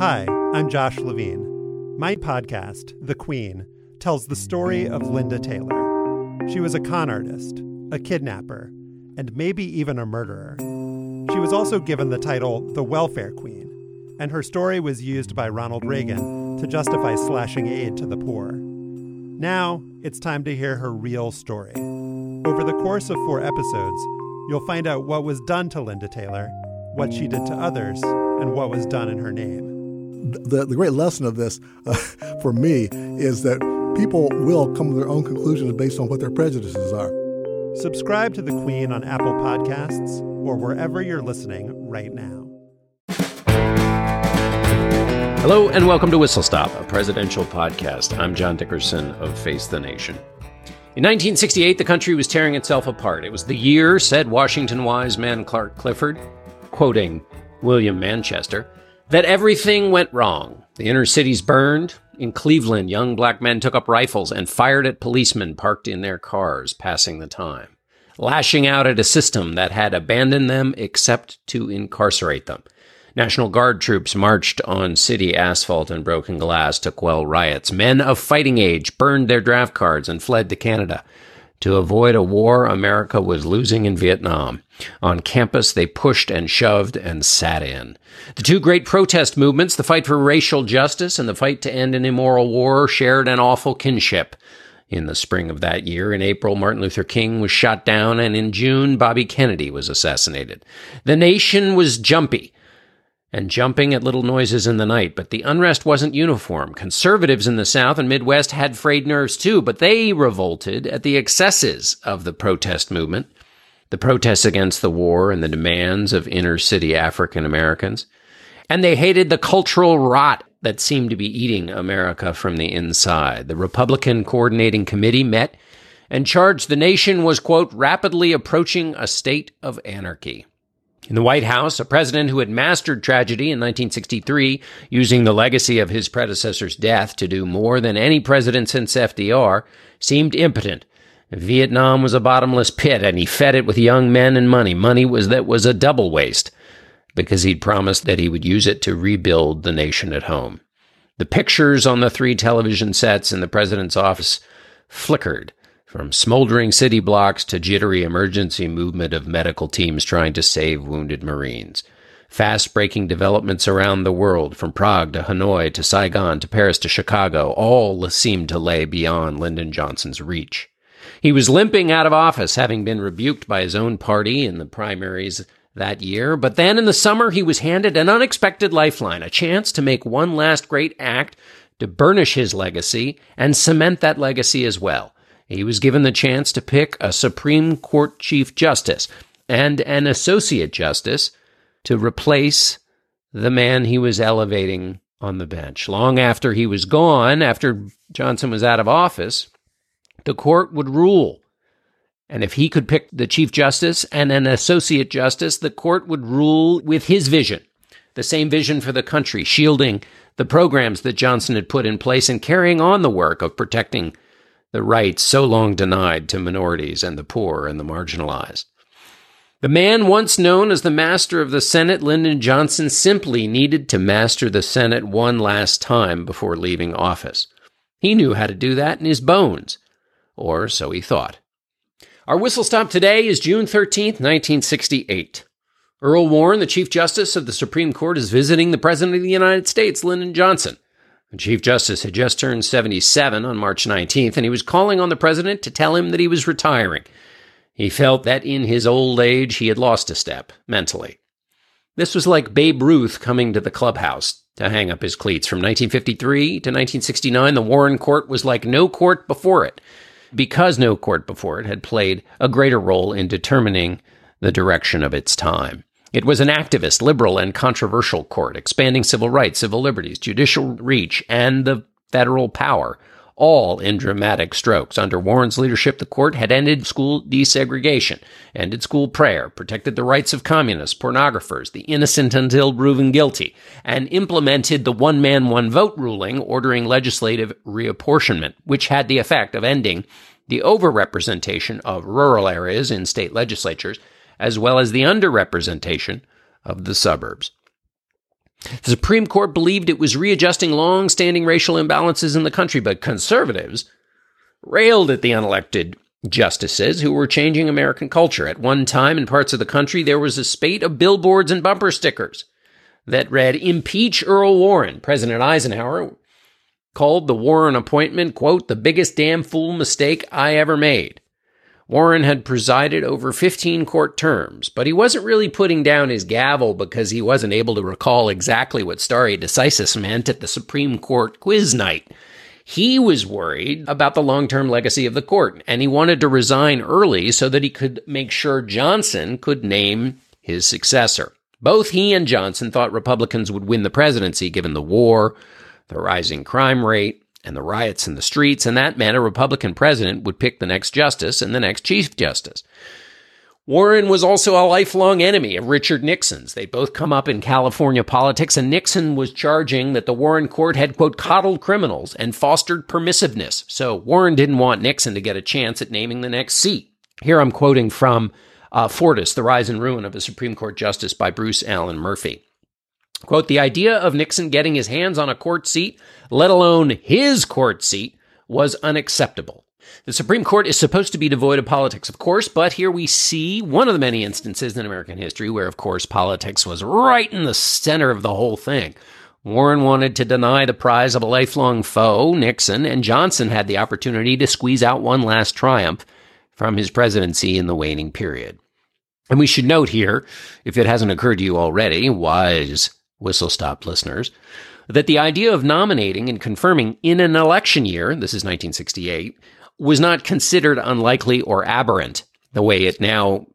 Hi, I'm Josh Levine. My podcast, The Queen, tells the story of Linda Taylor. She was a con artist, a kidnapper, and maybe even a murderer. She was also given the title the Welfare Queen, and her story was used by Ronald Reagan to justify slashing aid to the poor. Now, it's time to hear her real story. Over the course of 4 episodes, you'll find out what was done to Linda Taylor, what she did to others, and what was done in her name. The great lesson of this, for me, is that people will come to their own conclusions based on what their prejudices are. Subscribe to The Queen on Apple Podcasts or wherever you're listening right now. Hello and welcome to Whistle Stop, a presidential podcast. I'm John Dickerson of Face the Nation. In 1968, the country was tearing itself apart. It was the year, said Washington wise man Clark Clifford, quoting William Manchester, that everything went wrong. The inner cities burned. In Cleveland, young black men took up rifles and fired at policemen parked in their cars, passing the time, lashing out at a system that had abandoned them except to incarcerate them. National Guard troops marched on city asphalt and broken glass to quell riots. Men of fighting age burned their draft cards and fled to Canada. To avoid a war America was losing in Vietnam. On campus, they pushed and shoved and sat in. The 2 great protest movements, the fight for racial justice and the fight to end an immoral war, shared an awful kinship. In the spring of that year, in April, Martin Luther King was shot down, and in June, Bobby Kennedy was assassinated. The nation was jumpy and jumping at little noises in the night, but the unrest wasn't uniform. Conservatives in the South and Midwest had frayed nerves too, but they revolted at the excesses of the protest movement, the protests against the war and the demands of inner-city African Americans, and they hated the cultural rot that seemed to be eating America from the inside. The Republican Coordinating Committee met and charged the nation was, quote, rapidly approaching a state of anarchy. In the White House, a president who had mastered tragedy in 1963, using the legacy of his predecessor's death to do more than any president since FDR, seemed impotent. Vietnam was a bottomless pit, and he fed it with young men and money. Money was a double waste, because he'd promised that he would use it to rebuild the nation at home. The pictures on the 3 television sets in the president's office flickered, from smoldering city blocks to jittery emergency movement of medical teams trying to save wounded Marines. Fast-breaking developments around the world, from Prague to Hanoi to Saigon to Paris to Chicago, all seemed to lay beyond Lyndon Johnson's reach. He was limping out of office, having been rebuked by his own party in the primaries that year, but then in the summer he was handed an unexpected lifeline, a chance to make one last great act to burnish his legacy and cement that legacy as well. He was given the chance to pick a Supreme Court Chief Justice and an Associate Justice to replace the man he was elevating on the bench. Long after he was gone, after Johnson was out of office, the court would rule. And if he could pick the Chief Justice and an Associate Justice, the court would rule with his vision, the same vision for the country, shielding the programs that Johnson had put in place and carrying on the work of protecting the rights so long denied to minorities and the poor and the marginalized. The man once known as the master of the Senate, Lyndon Johnson, simply needed to master the Senate one last time before leaving office. He knew how to do that in his bones, or so he thought. Our whistle stop today is June 13th, 1968. Earl Warren, the Chief Justice of the Supreme Court, is visiting the President of the United States, Lyndon Johnson. The Chief Justice had just turned 77 on March 19th, and he was calling on the president to tell him that he was retiring. He felt that in his old age he had lost a step, mentally. This was like Babe Ruth coming to the clubhouse to hang up his cleats. From 1953 to 1969, the Warren Court was like no court before it, because no court before it had played a greater role in determining the direction of its time. It was an activist, liberal, and controversial court, expanding civil rights, civil liberties, judicial reach, and the federal power, all in dramatic strokes. Under Warren's leadership, the court had ended school desegregation, ended school prayer, protected the rights of communists, pornographers, the innocent until proven guilty, and implemented the one-man, one-vote ruling, ordering legislative reapportionment, which had the effect of ending the overrepresentation of rural areas in state legislatures, as well as the underrepresentation of the suburbs. The Supreme Court believed it was readjusting long-standing racial imbalances in the country, but conservatives railed at the unelected justices who were changing American culture. At one time, in parts of the country, there was a spate of billboards and bumper stickers that read, "Impeach Earl Warren." President Eisenhower called the Warren appointment, quote, "the biggest damn fool mistake I ever made." Warren had presided over 15 court terms, but he wasn't really putting down his gavel because he wasn't able to recall exactly what stare decisis meant at the Supreme Court quiz night. He was worried about the long-term legacy of the court, and he wanted to resign early so that he could make sure Johnson could name his successor. Both he and Johnson thought Republicans would win the presidency given the war, the rising crime rate, and the riots in the streets, and that meant a Republican president would pick the next justice and the next chief justice. Warren was also a lifelong enemy of Richard Nixon's. They'd both come up in California politics, and Nixon was charging that the Warren court had, quote, coddled criminals and fostered permissiveness. So Warren didn't want Nixon to get a chance at naming the next seat. Here I'm quoting from Fortas, The Rise and Ruin of a Supreme Court Justice by Bruce Allen Murphy. Quote, "The idea of Nixon getting his hands on a court seat, let alone his court seat, was unacceptable. The Supreme Court is supposed to be devoid of politics, of course, but here we see one of the many instances in American history where, of course, politics was right in the center of the whole thing. Warren wanted to deny the prize of a lifelong foe, Nixon, and Johnson had the opportunity to squeeze out one last triumph from his presidency in the waning period." And we should note here, if it hasn't occurred to you already, wise whistle-stop listeners, that the idea of nominating and confirming in an election year, this is 1968, was not considered unlikely or aberrant the way it now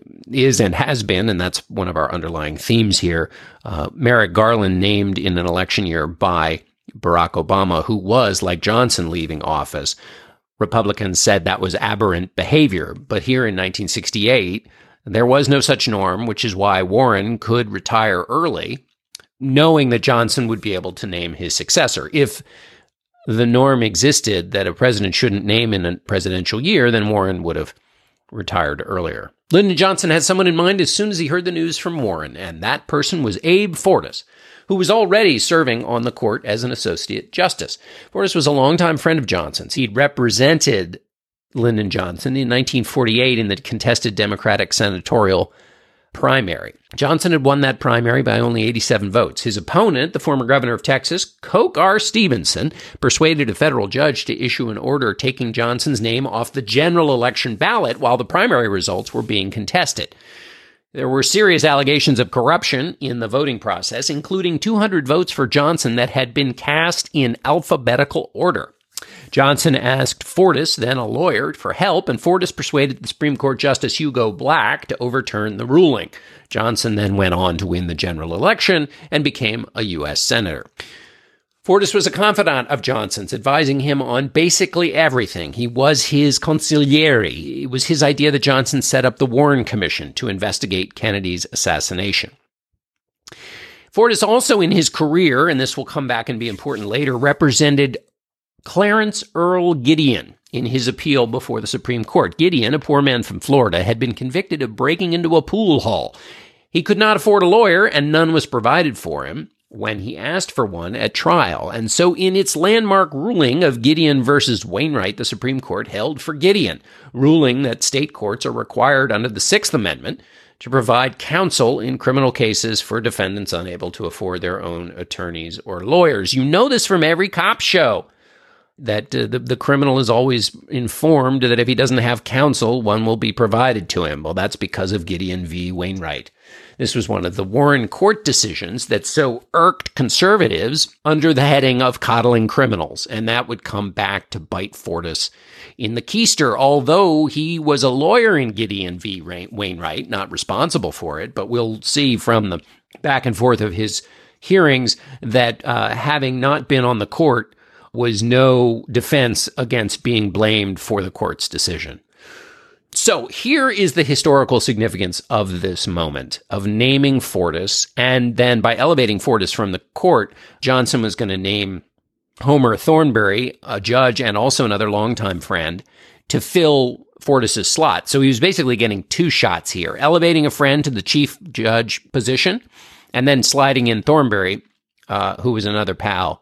is and has been, and that's one of our underlying themes here. Merrick Garland named in an election year by Barack Obama, who was, like Johnson, leaving office. Republicans said that was aberrant behavior, but here in 1968, there was no such norm, which is why Warren could retire early, knowing that Johnson would be able to name his successor. If the norm existed that a president shouldn't name in a presidential year, then Warren would have retired earlier. Lyndon Johnson had someone in mind as soon as he heard the news from Warren, and that person was Abe Fortas, who was already serving on the court as an associate justice. Fortas was a longtime friend of Johnson's. He'd represented Lyndon Johnson in 1948 in the contested Democratic senatorial primary. Johnson had won that primary by only 87 votes. His opponent, the former governor of Texas, Coke R. Stevenson, persuaded a federal judge to issue an order taking Johnson's name off the general election ballot while the primary results were being contested. There were serious allegations of corruption in the voting process, including 200 votes for Johnson that had been cast in alphabetical order. Johnson asked Fortas, then a lawyer, for help, and Fortas persuaded the Supreme Court Justice Hugo Black to overturn the ruling. Johnson then went on to win the general election and became a U.S. Senator. Fortas was a confidant of Johnson's, advising him on basically everything. He was his consigliere. It was his idea that Johnson set up the Warren Commission to investigate Kennedy's assassination. Fortas also in his career, and this will come back and be important later, represented Clarence Earl Gideon in his appeal before the Supreme Court. Gideon, a poor man from Florida, had been convicted of breaking into a pool hall. He could not afford a lawyer, and none was provided for him when he asked for one at trial. And so in its landmark ruling of Gideon versus Wainwright, the Supreme Court held for Gideon, ruling that state courts are required under the Sixth Amendment to provide counsel in criminal cases for defendants unable to afford their own attorneys or lawyers. You know this from every cop show, that the criminal is always informed that if he doesn't have counsel, one will be provided to him. Well, that's because of Gideon v. Wainwright. This was one of the Warren court decisions that so irked conservatives under the heading of coddling criminals, and that would come back to bite Fortas in the keister, although he was a lawyer in Gideon v. Wainwright, not responsible for it, but we'll see from the back and forth of his hearings that having not been on the court was no defense against being blamed for the court's decision. So here is the historical significance of this moment, of naming Fortas, and then by elevating Fortas from the court, Johnson was going to name Homer Thornberry, a judge and also another longtime friend, to fill Fortas's slot. So he was basically getting two shots here, elevating a friend to the chief judge position and then sliding in Thornberry, who was another pal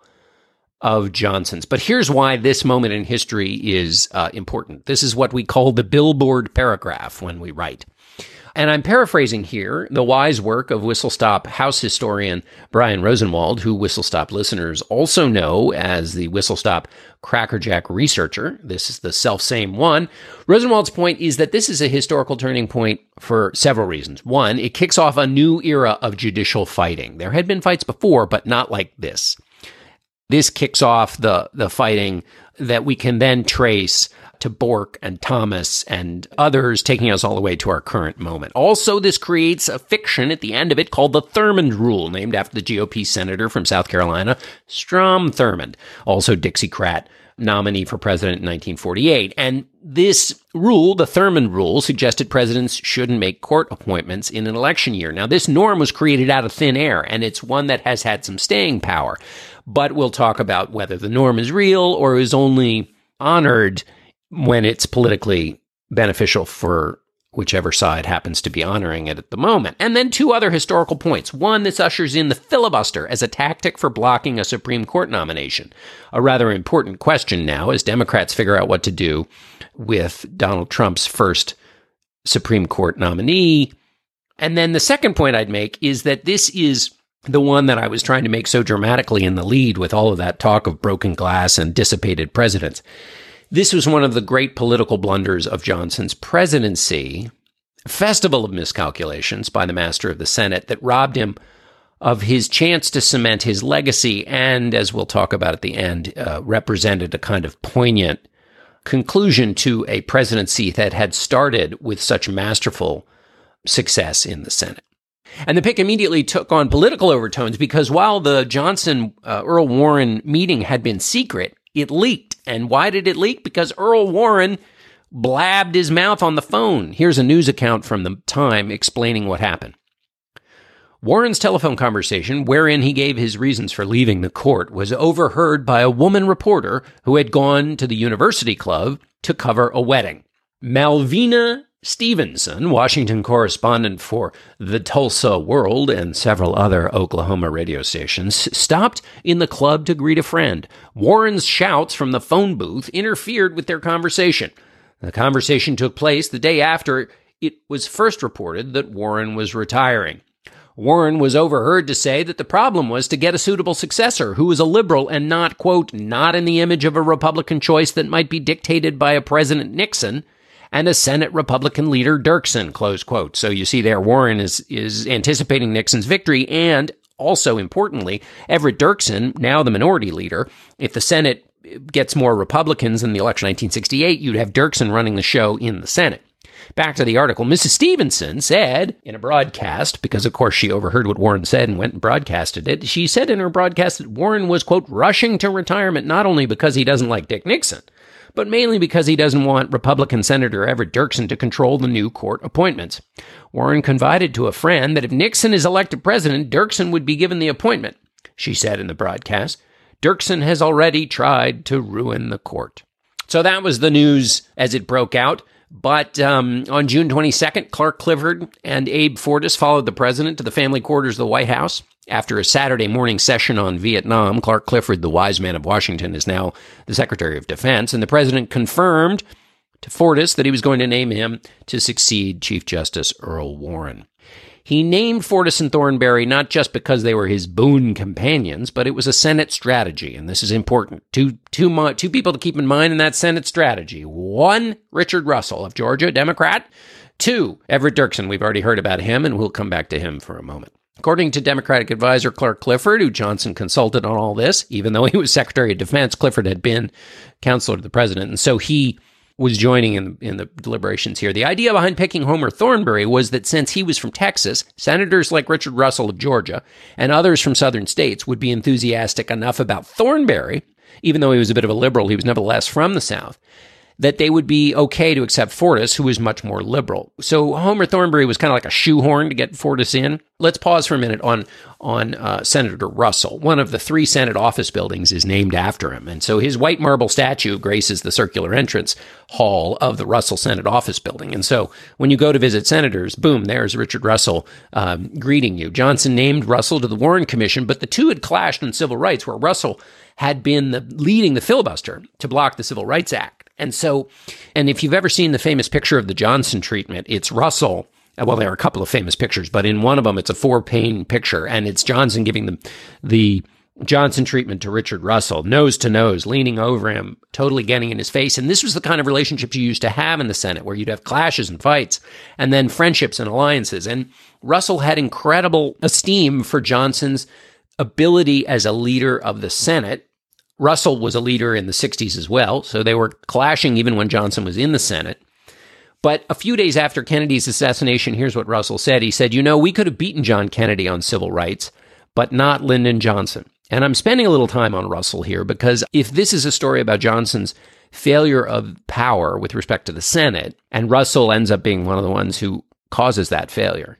of Johnson's. But here's why this moment in history is important. This is what we call the billboard paragraph when we write. And I'm paraphrasing here the wise work of Whistle Stop House historian Brian Rosenwald, who Whistle Stop listeners also know as the Whistle Stop Crackerjack researcher. This is the selfsame one. Rosenwald's point is that this is a historical turning point for several reasons. One, it kicks off a new era of judicial fighting. There had been fights before, but not like this. This kicks off the fighting that we can then trace to Bork and Thomas and others, taking us all the way to our current moment. Also, this creates a fiction at the end of it called the Thurmond Rule, named after the GOP senator from South Carolina, Strom Thurmond, also Dixiecrat nominee for president in 1948. And this rule, the Thurmond Rule, suggested presidents shouldn't make court appointments in an election year. Now, this norm was created out of thin air, and it's one that has had some staying power. But we'll talk about whether the norm is real or is only honored when it's politically beneficial for whichever side happens to be honoring it at the moment. And then two other historical points. One, this ushers in the filibuster as a tactic for blocking a Supreme Court nomination. A rather important question now as Democrats figure out what to do with Donald Trump's first Supreme Court nominee. And then the second point I'd make is that this is the one that I was trying to make so dramatically in the lead with all of that talk of broken glass and dissipated presidents. This was one of the great political blunders of Johnson's presidency, a festival of miscalculations by the master of the Senate that robbed him of his chance to cement his legacy and, as we'll talk about at the end, represented a kind of poignant conclusion to a presidency that had started with such masterful success in the Senate. And the pick immediately took on political overtones because while the Johnson-Earl Warren meeting had been secret, it leaked. And why did it leak? Because Earl Warren blabbed his mouth on the phone. Here's a news account from the Time explaining what happened. Warren's telephone conversation, wherein he gave his reasons for leaving the court, was overheard by a woman reporter who had gone to the University Club to cover a wedding. Malvina Stevenson, Washington correspondent for the Tulsa World and several other Oklahoma radio stations, stopped in the club to greet a friend. Warren's shouts from the phone booth interfered with their conversation. The conversation took place the day after it was first reported that Warren was retiring. Warren was overheard to say that the problem was to get a suitable successor who was a liberal and not, quote, not in the image of a Republican choice that might be dictated by a President Nixon and a Senate Republican leader Dirksen, close quote. So you see there, Warren is anticipating Nixon's victory, and also importantly, Everett Dirksen, now the minority leader, if the Senate gets more Republicans in the election of 1968, you'd have Dirksen running the show in the Senate. Back to the article, Mrs. Stevenson said in a broadcast, because of course she overheard what Warren said and went and broadcasted it, she said in her broadcast that Warren was, quote, rushing to retirement not only because he doesn't like Dick Nixon, but mainly because he doesn't want Republican Senator Everett Dirksen to control the new court appointments. Warren confided to a friend that if Nixon is elected president, Dirksen would be given the appointment. She said in the broadcast, Dirksen has already tried to ruin the court. So that was the news as it broke out. But on June 22nd, Clark Clifford and Abe Fortas followed the president to the family quarters of the White House. After a Saturday morning session on Vietnam, Clark Clifford, the wise man of Washington, is now the Secretary of Defense, and the president confirmed to Fortas that he was going to name him to succeed Chief Justice Earl Warren. He named Fortas and Thornberry not just because they were his boon companions, but it was a Senate strategy, and this is important. Two people to keep in mind in that Senate strategy. One, Richard Russell of Georgia, Democrat. Two, Everett Dirksen. We've already heard about him, and we'll come back to him for a moment. According to Democratic advisor Clark Clifford, who Johnson consulted on all this, even though he was Secretary of Defense, Clifford had been counselor to the president, and so he was joining in the deliberations here. The idea behind picking Homer Thornberry was that since he was from Texas, senators like Richard Russell of Georgia and others from southern states would be enthusiastic enough about Thornberry, even though he was a bit of a liberal, he was nevertheless from the South, that they would be okay to accept Fortas, who was much more liberal. So Homer Thornberry was kind of like a shoehorn to get Fortas in. Let's pause for a minute on Senator Russell. One of the 3 Senate office buildings is named after him. And so his white marble statue graces the circular entrance hall of the Russell Senate office building. And so when you go to visit senators, boom, there's Richard Russell greeting you. Johnson named Russell to the Warren Commission, but the two had clashed on civil rights, where Russell had been leading the filibuster to block the Civil Rights Act. And so, and if you've ever seen the famous picture of the Johnson treatment, it's Russell. Well, there are a couple of famous pictures, but in one of them, it's a 4-pane picture, and it's Johnson giving the Johnson treatment to Richard Russell, nose to nose, leaning over him, totally getting in his face. And this was the kind of relationship you used to have in the Senate, where you'd have clashes and fights, and then friendships and alliances. And Russell had incredible esteem for Johnson's ability as a leader of the Senate. Russell was a leader in the 60s as well, so they were clashing even when Johnson was in the Senate. But a few days after Kennedy's assassination, here's what Russell said. He said, we could have beaten John Kennedy on civil rights, but not Lyndon Johnson. And I'm spending a little time on Russell here because if this is a story about Johnson's failure of power with respect to the Senate, and Russell ends up being one of the ones who causes that failure,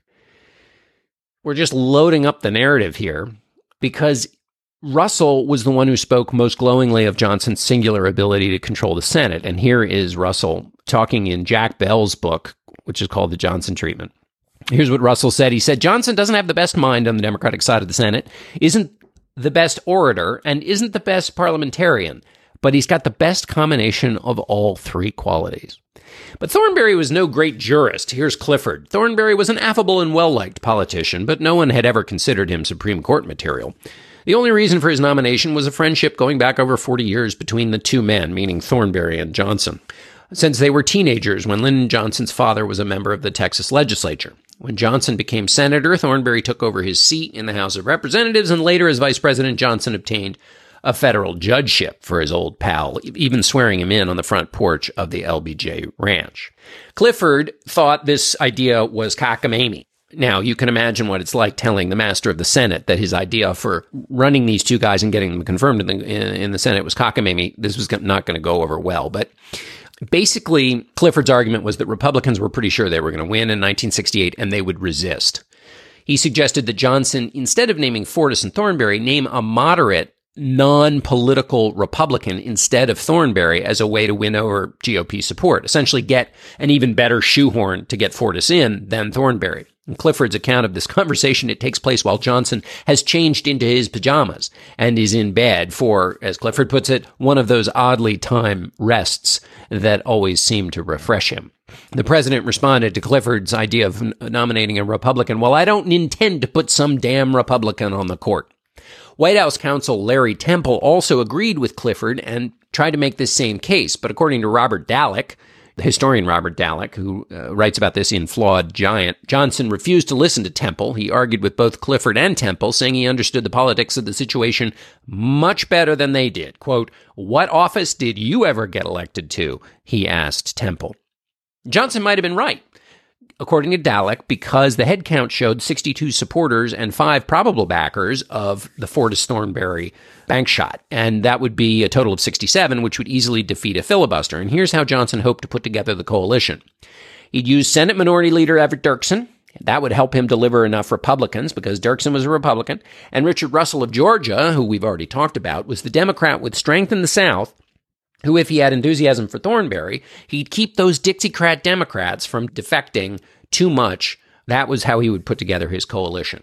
we're just loading up the narrative here because Russell was the one who spoke most glowingly of Johnson's singular ability to control the Senate. And here is Russell talking in Jack Bell's book, which is called The Johnson Treatment. Here's what Russell said. He said, Johnson doesn't have the best mind on the Democratic side of the Senate, isn't the best orator, and isn't the best parliamentarian, but he's got the best combination of all 3 qualities. But Thornberry was no great jurist. Here's Clifford. Thornberry was an affable and well-liked politician, but no one had ever considered him Supreme Court material. The only reason for his nomination was a friendship going back over 40 years between the 2 men, meaning Thornberry and Johnson, since they were teenagers when Lyndon Johnson's father was a member of the Texas legislature. When Johnson became senator, Thornberry took over his seat in the House of Representatives, and later as vice president, Johnson obtained a federal judgeship for his old pal, even swearing him in on the front porch of the LBJ Ranch. Clifford thought this idea was cockamamie. Now, you can imagine what it's like telling the master of the Senate that his idea for running these 2 guys and getting them confirmed in the Senate was cockamamie. This was not going to go over well. But basically, Clifford's argument was that Republicans were pretty sure they were going to win in 1968 and they would resist. He suggested that Johnson, instead of naming Fortas and Thornberry, name a moderate, non-political Republican instead of Thornberry as a way to win over GOP support, essentially get an even better shoehorn to get Fortas in than Thornberry. In Clifford's account of this conversation, it takes place while Johnson has changed into his pajamas and is in bed for, as Clifford puts it, one of those oddly timed rests that always seem to refresh him. The president responded to Clifford's idea of nominating a Republican, "Well, I don't intend to put some damn Republican on the court." White House counsel Larry Temple also agreed with Clifford and tried to make this same case, but according to Robert Dallek, the historian Robert Dallek, who writes about this in Flawed Giant, Johnson refused to listen to Temple. He argued with both Clifford and Temple, saying he understood the politics of the situation much better than they did. Quote, "What office did you ever get elected to?" he asked Temple. Johnson might have been right, according to Dallek, because the head count showed 62 supporters and 5 probable backers of the Fortas-Thornberry bank shot. And that would be a total of 67, which would easily defeat a filibuster. And here's how Johnson hoped to put together the coalition. He'd use Senate Minority Leader Everett Dirksen. That would help him deliver enough Republicans because Dirksen was a Republican. And Richard Russell of Georgia, who we've already talked about, was the Democrat with strength in the South, who, if he had enthusiasm for Thornberry, he'd keep those Dixiecrat Democrats from defecting too much. That was how he would put together his coalition.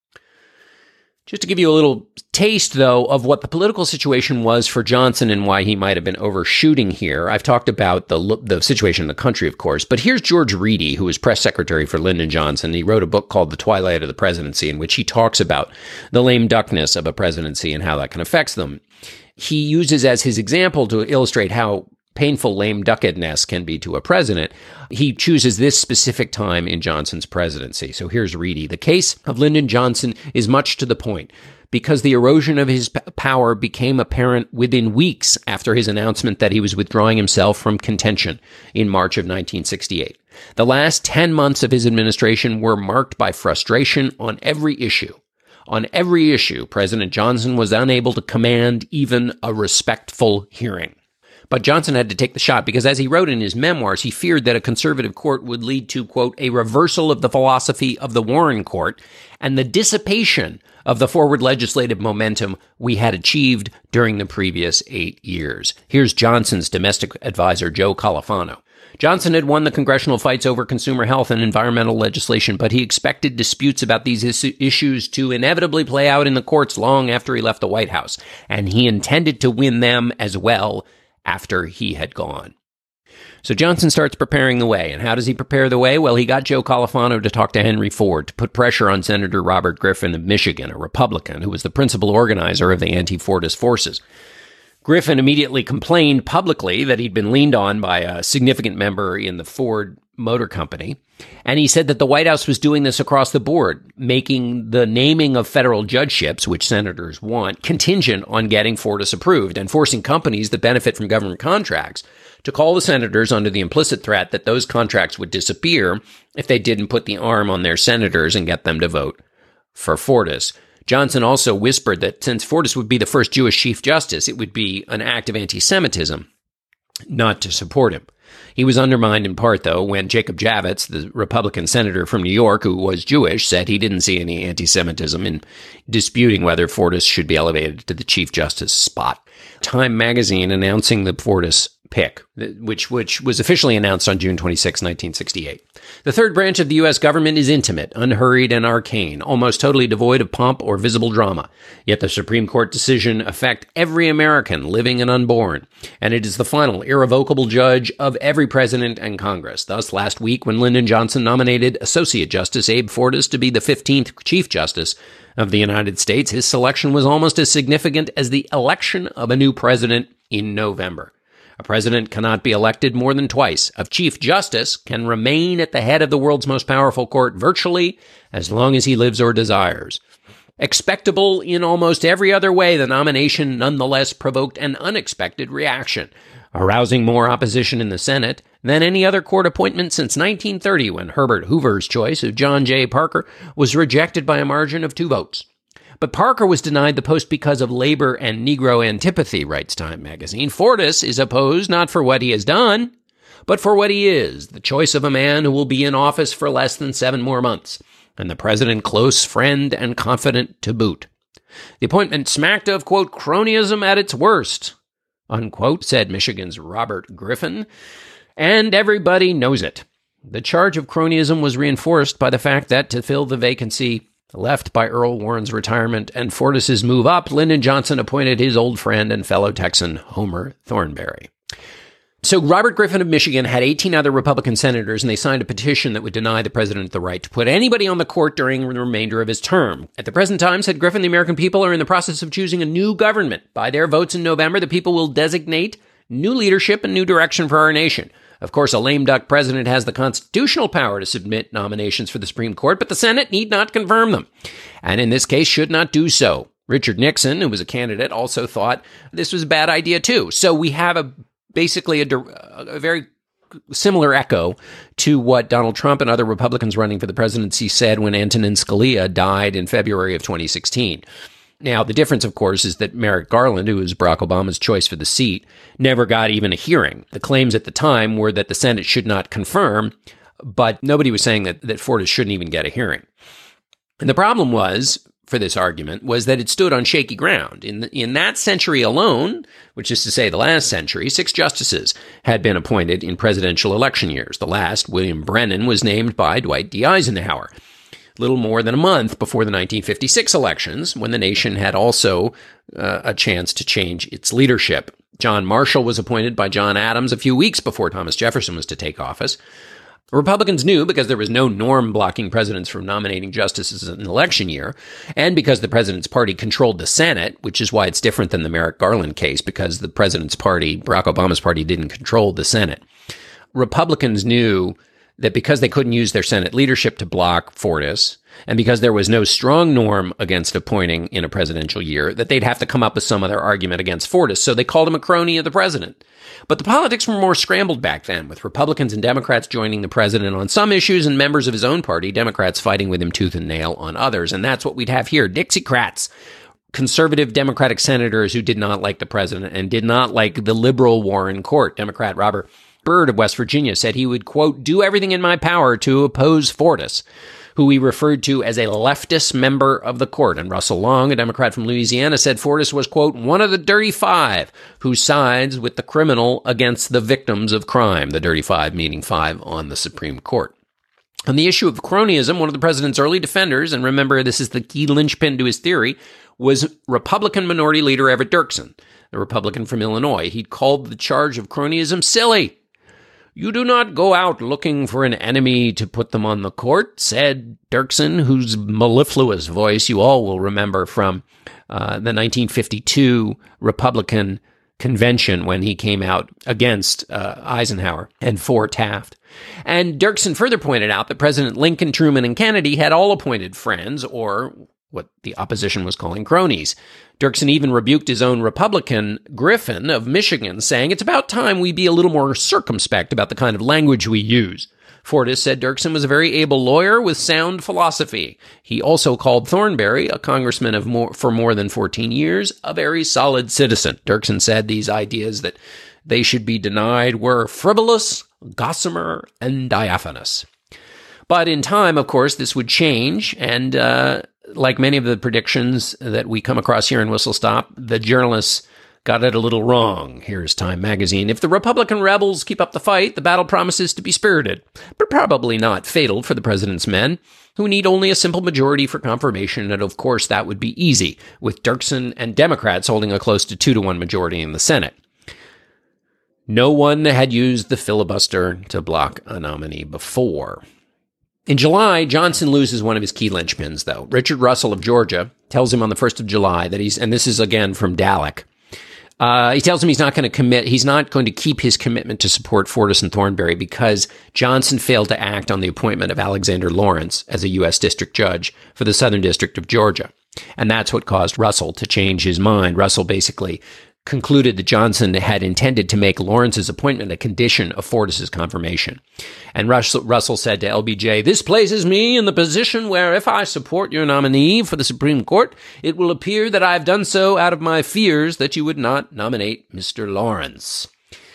Just to give you a little taste, though, of what the political situation was for Johnson and why he might have been overshooting here, I've talked about the situation in the country, of course, but here's George Reedy, who was press secretary for Lyndon Johnson. He wrote a book called The Twilight of the Presidency, in which he talks about the lame duckness of a presidency and how that can affect them. He uses as his example to illustrate how painful lame duckedness can be to a president. He chooses this specific time in Johnson's presidency. So here's Reedy. The case of Lyndon Johnson is much to the point because the erosion of his power became apparent within weeks after his announcement that he was withdrawing himself from contention in March of 1968. The last 10 months of his administration were marked by frustration on every issue. On every issue, President Johnson was unable to command even a respectful hearing. But Johnson had to take the shot because, as he wrote in his memoirs, he feared that a conservative court would lead to, quote, a reversal of the philosophy of the Warren Court and the dissipation of the forward legislative momentum we had achieved during the previous 8 years. Here's Johnson's domestic advisor, Joe Califano. Johnson had won the congressional fights over consumer health and environmental legislation, but he expected disputes about these issues to inevitably play out in the courts long after he left the White House, and he intended to win them as well after he had gone. So Johnson starts preparing the way. And how does he prepare the way? Well, he got Joe Califano to talk to Henry Ford to put pressure on Senator Robert Griffin of Michigan, a Republican who was the principal organizer of the anti-Fordist forces. Griffin immediately complained publicly that he'd been leaned on by a significant member in the Ford Motor Company. And he said that the White House was doing this across the board, making the naming of federal judgeships, which senators want, contingent on getting Fortis approved and forcing companies that benefit from government contracts to call the senators under the implicit threat that those contracts would disappear if they didn't put the arm on their senators and get them to vote for Fortis. Johnson also whispered that since Fortis would be the first Jewish Chief Justice, it would be an act of anti-Semitism not to support him. He was undermined in part, though, when Jacob Javits, the Republican senator from New York who was Jewish, said he didn't see any anti-Semitism in disputing whether Fortis should be elevated to the Chief Justice spot. Time magazine announcing the Fortis pick, which was officially announced on June 26, 1968. The third branch of the U.S. government is intimate, unhurried, and arcane, almost totally devoid of pomp or visible drama. Yet the Supreme Court decision affects every American, living and unborn, and it is the final, irrevocable judge of every president and Congress. Thus, last week, when Lyndon Johnson nominated Associate Justice Abe Fortas to be the 15th Chief Justice of the United States, his selection was almost as significant as the election of a new president in November. A president cannot be elected more than twice. A Chief Justice can remain at the head of the world's most powerful court virtually as long as he lives or desires. Expectable in almost every other way, the nomination nonetheless provoked an unexpected reaction, arousing more opposition in the Senate than any other court appointment since 1930, when Herbert Hoover's choice of John J. Parker was rejected by a margin of 2 votes. But Parker was denied the post because of labor and Negro antipathy, writes Time magazine. Fortas is opposed not for what he has done, but for what he is, the choice of a man who will be in office for less than 7 more months, and the president close friend and confidant to boot. The appointment smacked of, quote, cronyism at its worst, unquote, said Michigan's Robert Griffin, and everybody knows it. The charge of cronyism was reinforced by the fact that to fill the vacancy left by Earl Warren's retirement and Fortas's move up, Lyndon Johnson appointed his old friend and fellow Texan Homer Thornberry. So Robert Griffin of Michigan had 18 other Republican senators, and they signed a petition that would deny the president the right to put anybody on the court during the remainder of his term. At the present time, said Griffin, the American people are in the process of choosing a new government. By their votes in November, the people will designate new leadership and new direction for our nation. Of course, a lame duck president has the constitutional power to submit nominations for the Supreme Court, but the Senate need not confirm them, and in this case should not do so. Richard Nixon, who was a candidate, also thought this was a bad idea too. So we have basically a very similar echo to what Donald Trump and other Republicans running for the presidency said when Antonin Scalia died in February of 2016. Now, the difference, of course, is that Merrick Garland, who was Barack Obama's choice for the seat, never got even a hearing. The claims at the time were that the Senate should not confirm, but nobody was saying that Fortas shouldn't even get a hearing. And the problem was, for this argument, was that it stood on shaky ground. In that century alone, which is to say the last century, 6 justices had been appointed in presidential election years. The last, William Brennan, was named by Dwight D. Eisenhower little more than a month before the 1956 elections, when the nation had also a chance to change its leadership. John Marshall was appointed by John Adams a few weeks before Thomas Jefferson was to take office. Republicans knew, because there was no norm blocking presidents from nominating justices in an election year, and because the president's party controlled the Senate, which is why it's different than the Merrick Garland case, because the president's party, Barack Obama's party, didn't control the Senate. Republicans knew that because they couldn't use their Senate leadership to block Fortas, and because there was no strong norm against appointing in a presidential year, that they'd have to come up with some other argument against Fortas. So they called him a crony of the president. But the politics were more scrambled back then, with Republicans and Democrats joining the president on some issues and members of his own party, Democrats, fighting with him tooth and nail on others. And that's what we'd have here. Dixiecrats conservative Democratic senators who did not like the president and did not like the liberal Warren Court. Democrat Robert Byrd of West Virginia said he would, quote, do everything in my power to oppose Fortas, who he referred to as a leftist member of the court. And Russell Long, a Democrat from Louisiana, said Fortas was, quote, one of the Dirty Five who sides with the criminal against the victims of crime. The Dirty Five meaning five on the Supreme Court. On the issue of cronyism, one of the president's early defenders, and remember this is the key linchpin to his theory, was Republican Minority Leader Everett Dirksen, the Republican from Illinois. He'd called the charge of cronyism silly. You do not go out looking for an enemy to put them on the court, said Dirksen, whose mellifluous voice you all will remember from the 1952 Republican convention when he came out against Eisenhower and for Taft. And Dirksen further pointed out that President Lincoln, Truman, and Kennedy had all appointed friends, or what the opposition was calling cronies. Dirksen even rebuked his own Republican, Griffin of Michigan, saying, it's about time we be a little more circumspect about the kind of language we use. Fortas said Dirksen was a very able lawyer with sound philosophy. He also called Thornberry, a congressman for more than 14 years, a very solid citizen. Dirksen said these ideas that they should be denied were frivolous, gossamer, and diaphanous. But in time, of course, this would change, and like many of the predictions that we come across here in Whistle Stop, the journalists got it a little wrong. Here's Time magazine. If the Republican rebels keep up the fight, the battle promises to be spirited, but probably not fatal for the president's men, who need only a simple majority for confirmation, and of course that would be easy, with Dirksen and Democrats holding a close to 2-1 majority in the Senate. No one had used the filibuster to block a nominee before. In July, Johnson loses one of his key linchpins, though. Richard Russell of Georgia tells him on the 1st of July that and this is again from Dalek, he tells him he's not going to keep his commitment to support Fortas and Thornberry because Johnson failed to act on the appointment of Alexander Lawrence as a U.S. district judge for the Southern District of Georgia. And that's what caused Russell to change his mind. Russell basically concluded that Johnson had intended to make Lawrence's appointment a condition of Fortas's confirmation. And Russell said to LBJ, this places me in the position where if I support your nominee for the Supreme Court, it will appear that I have done so out of my fears that you would not nominate Mr. Lawrence.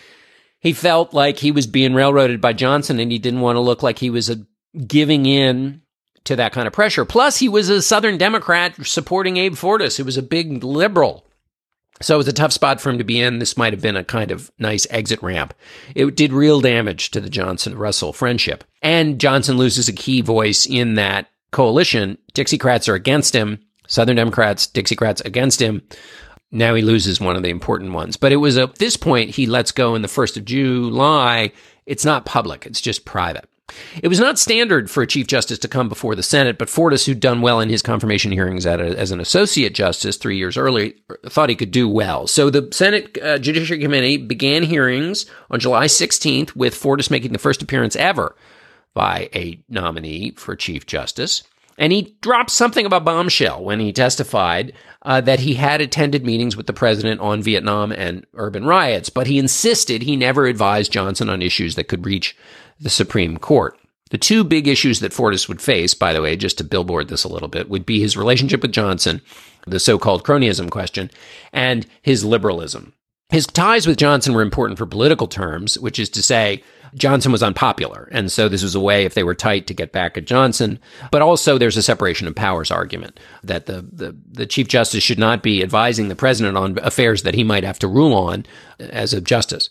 He felt like he was being railroaded by Johnson, and he didn't want to look like he was giving in to that kind of pressure. Plus, he was a Southern Democrat supporting Abe Fortas, who was a big liberal. So it was a tough spot for him to be in. This might have been a kind of nice exit ramp. It did real damage to the Johnson-Russell friendship. And Johnson loses a key voice in that coalition. Dixiecrats are against him. Southern Democrats, Dixiecrats against him. Now he loses one of the important ones. But it was at this point he lets go in the 1st of July. It's not public. It's just private. It was not standard for a Chief Justice to come before the Senate, but Fortas, who'd done well in his confirmation hearings as an Associate Justice 3 years earlier, thought he could do well. So the Senate Judiciary Committee began hearings on July 16th, with Fortas making the first appearance ever by a nominee for Chief Justice. And he dropped something of a bombshell when he testified that he had attended meetings with the president on Vietnam and urban riots, but he insisted he never advised Johnson on issues that could reach the Supreme Court. The two big issues that Fortas would face, by the way, just to billboard this a little bit, would be his relationship with Johnson, the so-called cronyism question, and his liberalism. His ties with Johnson were important for political terms, which is to say, Johnson was unpopular, and so this was a way, if they were tight, to get back at Johnson. But also there's a separation of powers argument, that the Chief Justice should not be advising the president on affairs that he might have to rule on as a justice.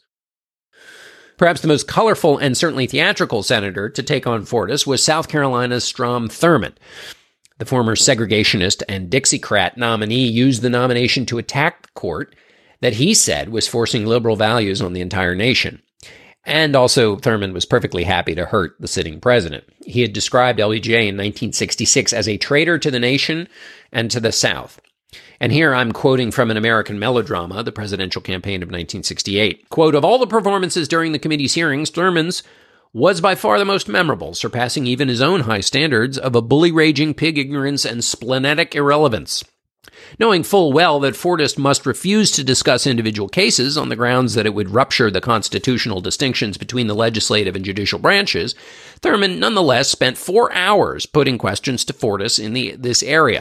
Perhaps the most colorful and certainly theatrical senator to take on Fortas was South Carolina's Strom Thurmond. The former segregationist and Dixiecrat nominee used the nomination to attack the court that he said was forcing liberal values on the entire nation. And also, Thurmond was perfectly happy to hurt the sitting president. He had described LBJ in 1966 as a traitor to the nation and to the South. And here I'm quoting from an American melodrama, the presidential campaign of 1968. Quote, of all the performances during the committee's hearings, Thurmond's was by far the most memorable, surpassing even his own high standards of a bully-raging pig ignorance and splenetic irrelevance. Knowing full well that Fortas must refuse to discuss individual cases on the grounds that it would rupture the constitutional distinctions between the legislative and judicial branches, Thurmond nonetheless spent 4 hours putting questions to Fortas in this area.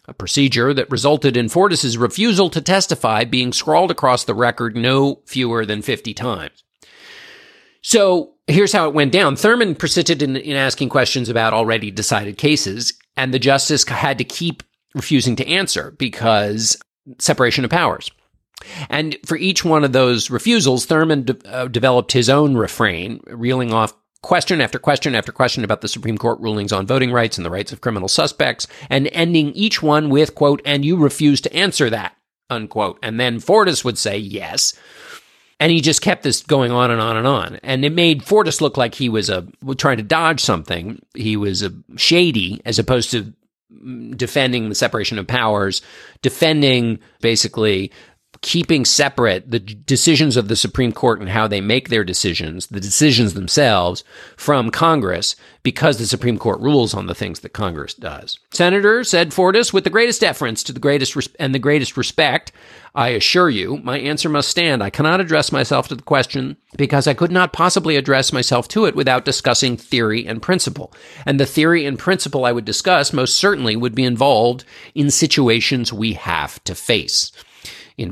a procedure that resulted in Fortas's refusal to testify being scrawled across the record no fewer than 50 times. So here's how it went down. Thurmond persisted in asking questions about already decided cases, and the justice had to keep refusing to answer because separation of powers. And for each one of those refusals, Thurmond developed his own refrain, reeling off question after question after question about the Supreme Court rulings on voting rights and the rights of criminal suspects, and ending each one with, quote, "and you refuse to answer that," unquote. And then Fortas would say yes. And he just kept this going on and on and on. And it made Fortas look like he was trying to dodge something. He was shady, as opposed to defending the separation of powers, defending basically keeping separate the decisions of the Supreme Court and how they make their decisions, the decisions themselves, from Congress, because the Supreme Court rules on the things that Congress does. Senator, said Fortas, with the greatest deference to the greatest respect, I assure you, my answer must stand. I cannot address myself to the question because I could not possibly address myself to it without discussing theory and principle. And the theory and principle I would discuss most certainly would be involved in situations we have to face in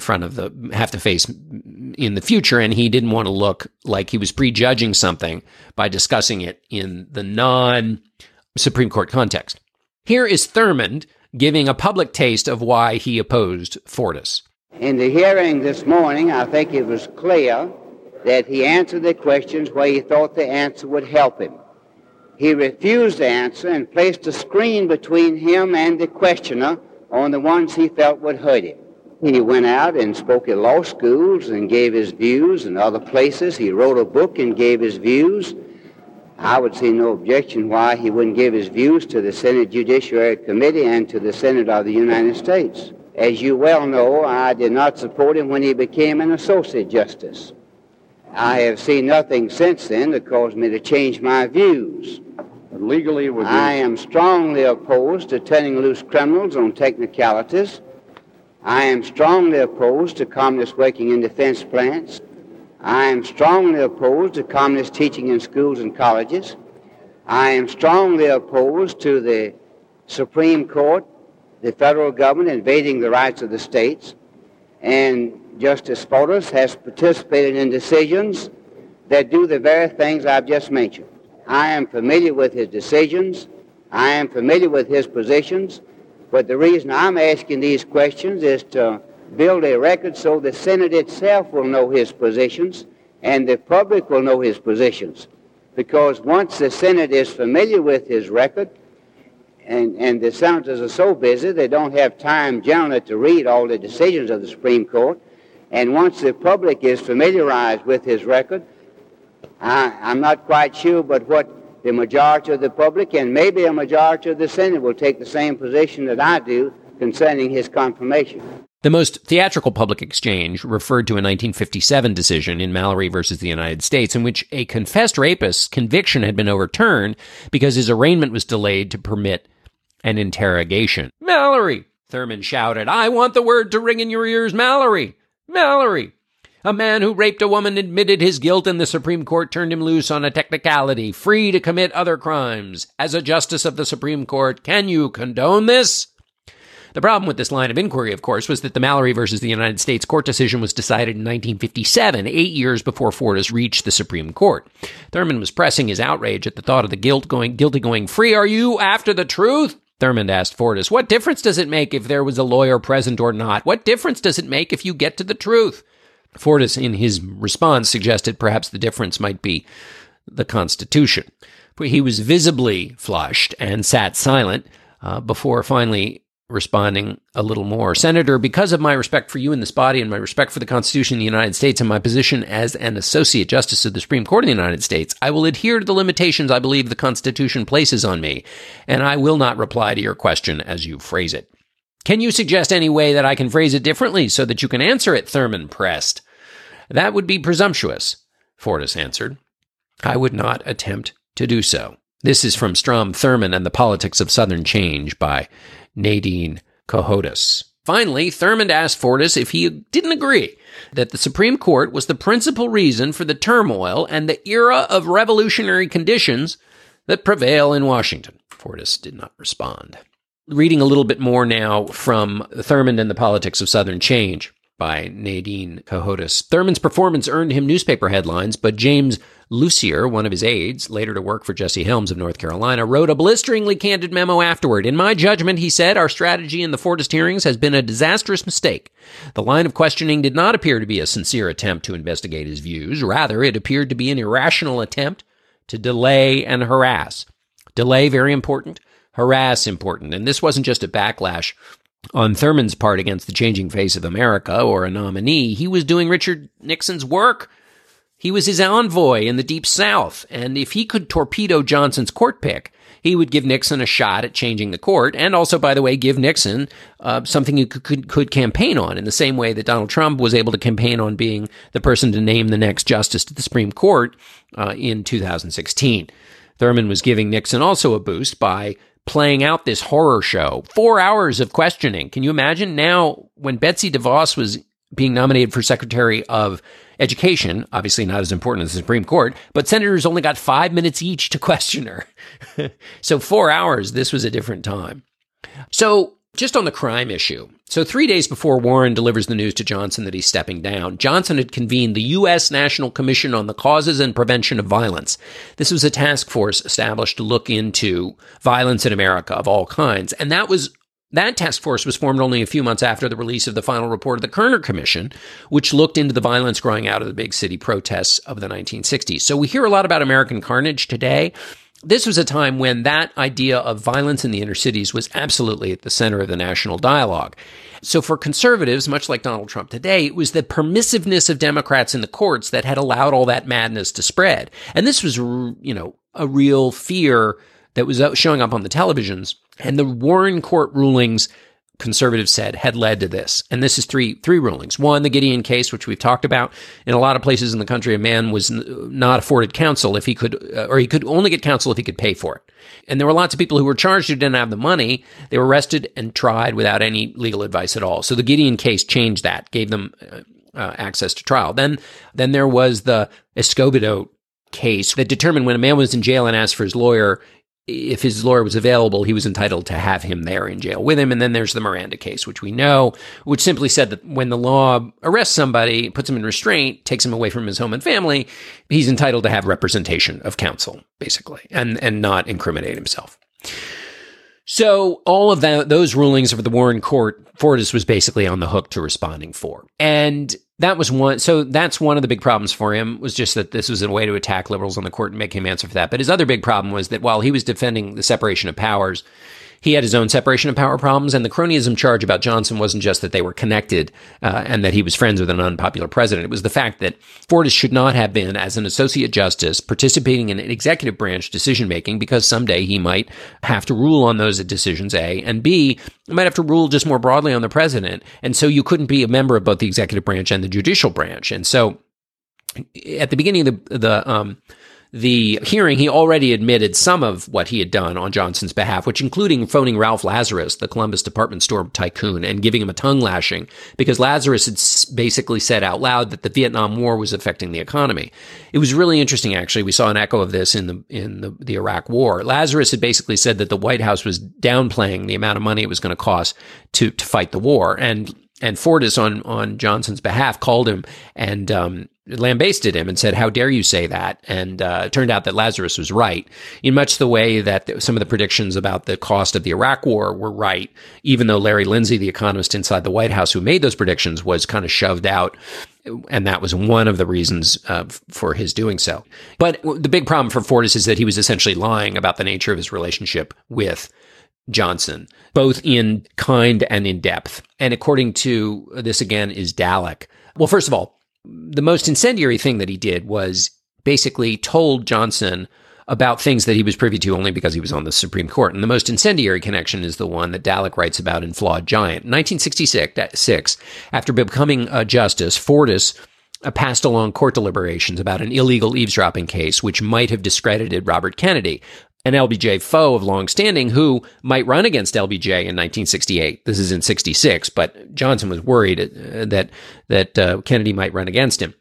the future, and he didn't want to look like he was prejudging something by discussing it in the non-Supreme Court context. Here is Thurmond giving a public taste of why he opposed Fortas. In the hearing this morning, I think it was clear that he answered the questions where he thought the answer would help him. He refused to answer and placed a screen between him and the questioner on the ones he felt would hurt him. He went out and spoke at law schools and gave his views in other places. He wrote a book and gave his views. I would see no objection why he wouldn't give his views to the Senate Judiciary Committee and to the Senate of the United States. As you well know, I did not support him when he became an associate justice. I have seen nothing since then that caused me to change my views. Legally, I am strongly opposed to turning loose criminals on technicalities. I am strongly opposed to communists working in defense plants. I am strongly opposed to communist teaching in schools and colleges. I am strongly opposed to the Supreme Court, the federal government invading the rights of the states. And Justice Fortas has participated in decisions that do the very things I've just mentioned. I am familiar with his decisions. I am familiar with his positions. But the reason I'm asking these questions is to build a record so the Senate itself will know his positions and the public will know his positions. Because once the Senate is familiar with his record, and the senators are so busy they don't have time generally to read all the decisions of the Supreme Court, and once the public is familiarized with his record, I'm not quite sure but what the majority of the public and maybe a majority of the Senate will take the same position that I do concerning his confirmation. The most theatrical public exchange referred to a 1957 decision in Mallory versus the United States in which a confessed rapist's conviction had been overturned because his arraignment was delayed to permit an interrogation. Mallory! Thurmond shouted. I want the word to ring in your ears. Mallory! Mallory! A man who raped a woman admitted his guilt and the Supreme Court turned him loose on a technicality, free to commit other crimes. As a justice of the Supreme Court, can you condone this? The problem with this line of inquiry, of course, was that the Mallory versus the United States court decision was decided in 1957, 8 years before Fortas reached the Supreme Court. Thurmond was pressing his outrage at the thought of the guilty going free. Are you after the truth? Thurmond asked Fortas, what difference does it make if there was a lawyer present or not? What difference does it make if you get to the truth? Fortas, in his response, suggested perhaps the difference might be the Constitution. But he was visibly flushed and sat silent before finally responding a little more. Senator, because of my respect for you and this body and my respect for the Constitution of the United States and my position as an Associate Justice of the Supreme Court of the United States, I will adhere to the limitations I believe the Constitution places on me, and I will not reply to your question as you phrase it. Can you suggest any way that I can phrase it differently so that you can answer it? Thurmond pressed. That would be presumptuous, Fortas answered. I would not attempt to do so. This is from Strom Thurmond and the Politics of Southern Change by Nadine Cohodes. Finally, Thurmond asked Fortas if he didn't agree that the Supreme Court was the principal reason for the turmoil and the era of revolutionary conditions that prevail in Washington. Fortas did not respond. reading a little bit more now from Thurman and the Politics of Southern Change by Nadine Cohodes. Thurman's performance earned him newspaper headlines, but James Lucier, one of his aides, later to work for Jesse Helms of North Carolina, wrote a blisteringly candid memo afterward. In my judgment, he said, our strategy in the Fortas hearings has been a disastrous mistake. The line of questioning did not appear to be a sincere attempt to investigate his views. Rather, it appeared to be an irrational attempt to delay and harass. Delay, very important. Harass, important. And this wasn't just a backlash on Thurman's part against the changing face of America or a nominee. He was doing Richard Nixon's work. He was his envoy in the Deep South. And if he could torpedo Johnson's court pick, he would give Nixon a shot at changing the court, and also, by the way, give Nixon something he could campaign on, in the same way that Donald Trump was able to campaign on being the person to name the next justice to the Supreme Court in 2016. Thurman was giving Nixon also a boost by playing out this horror show. 4 hours of questioning. Can you imagine? Now, when Betsy DeVos was being nominated for Secretary of Education, obviously not as important as the Supreme Court, but senators only got 5 minutes each to question her. So 4 hours, this was a different time. So just on the crime issue. So 3 days before Warren delivers the news to Johnson that he's stepping down, Johnson had convened the U.S. National Commission on the Causes and Prevention of Violence. This was a task force established to look into violence in America of all kinds. And that task force was formed only a few months after the release of the final report of the Kerner Commission, which looked into the violence growing out of the big city protests of the 1960s. So we hear a lot about American carnage today. This was a time when that idea of violence in the inner cities was absolutely at the center of the national dialogue. So for conservatives, much like Donald Trump today, it was the permissiveness of Democrats in the courts that had allowed all that madness to spread. And this was, a real fear that was showing up on the televisions. And the Warren court rulings, conservatives said, had led to this. And this is three rulings. One, the Gideon case, which we've talked about. In a lot of places in the country, a man was not afforded counsel if he could, or he could only get counsel if he could pay for it. And there were lots of people who were charged who didn't have the money. They were arrested and tried without any legal advice at all. So the Gideon case changed that, gave them access to trial. Then there was the Escobedo case that determined when a man was in jail and asked for his lawyer, if his lawyer was available, he was entitled to have him there in jail with him. And then there's the Miranda case, which we know, which simply said that when the law arrests somebody, puts him in restraint, takes him away from his home and family, he's entitled to have representation of counsel, basically, and not incriminate himself. So all of those rulings of the Warren court, Fortas was basically on the hook to responding for. And that was one. So that's one of the big problems for him, was just that this was a way to attack liberals on the court and make him answer for that. But his other big problem was that while he was defending the separation of powers, he had his own separation of power problems. And the cronyism charge about Johnson wasn't just that they were connected and that he was friends with an unpopular president. It was the fact that Fortas should not have been, as an associate justice, participating in executive branch decision-making, because someday he might have to rule on those decisions, A, and B, he might have to rule just more broadly on the president. And so you couldn't be a member of both the executive branch and the judicial branch. And so at the beginning of the hearing, he already admitted some of what he had done on Johnson's behalf, which including phoning Ralph Lazarus, the Columbus department store tycoon, and giving him a tongue lashing because Lazarus had basically said out loud that the Vietnam War was affecting the economy. It was really interesting, actually. We saw an echo of this in the Iraq War. Lazarus had basically said that the White House was downplaying the amount of money it was going to cost to fight the war. And Fortas on Johnson's behalf called him and lambasted him and said, "How dare you say that?" And it turned out that Lazarus was right, in much the way that some of the predictions about the cost of the Iraq War were right, even though Larry Lindsey, the economist inside the White House who made those predictions, was kind of shoved out. And that was one of the reasons for his doing so. But the big problem for Fortas is that he was essentially lying about the nature of his relationship with Johnson, both in kind and in depth. And according to this, again, is Dalek. Well, first of all, the most incendiary thing that he did was basically told Johnson about things that he was privy to only because he was on the Supreme Court. And the most incendiary connection is the one that Dalek writes about in Flawed Giant. In 1966, after becoming a justice, Fortas passed along court deliberations about an illegal eavesdropping case which might have discredited Robert Kennedy, an LBJ foe of long standing who might run against LBJ in 1968. This is in 66, but Johnson was worried that Kennedy might run against him.